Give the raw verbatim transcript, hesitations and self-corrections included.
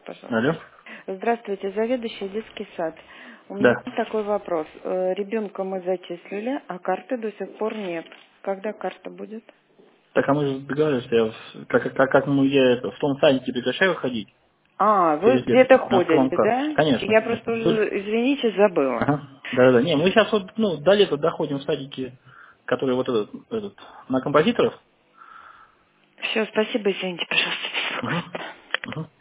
пожалуйста. Алло? Здравствуйте, заведующий детский сад. У меня Да. такой вопрос. Э, Ребенка мы зачислили, а карты до сих пор нет. Когда карта будет? Так, а мы же договорились, я в- как, как, как мы, я это, в том садике прекращаю ходить А, вы через где-то это, на ходите, втором классе. да? Конечно, Я просто конечно. Вы- уже, извините, забыла. Ага. Да-да-да. Не, мы сейчас вот, ну, до лета доходим в садике, который вот этот, этот, на композиторов. Все, спасибо, извините, пожалуйста, Угу. беспокойство. Угу.